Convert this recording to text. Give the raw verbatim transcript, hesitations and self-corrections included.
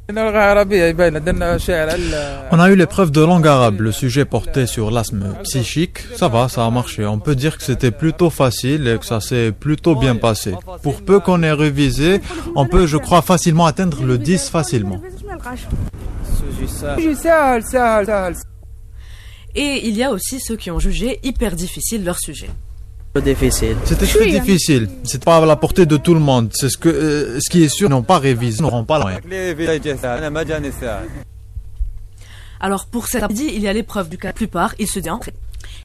On a eu l'épreuve de langue arabe, le sujet portait sur l'asthme psychique. Ça va, ça a marché. On peut dire que c'était plutôt facile et que ça s'est plutôt bien passé. Pour peu qu'on ait révisé, on peut, je crois, facilement atteindre le dix facilement. Et il y a aussi ceux qui ont jugé hyper difficile leur sujet. Difficile. C'était très difficile. C'est pas à la portée de tout le monde. C'est ce que, euh, ce qui est sûr, ils n'ont pas révisé, n'auront pas la. Alors pour cet après-midi, il y a l'épreuve du cas. La plupart, ils se disent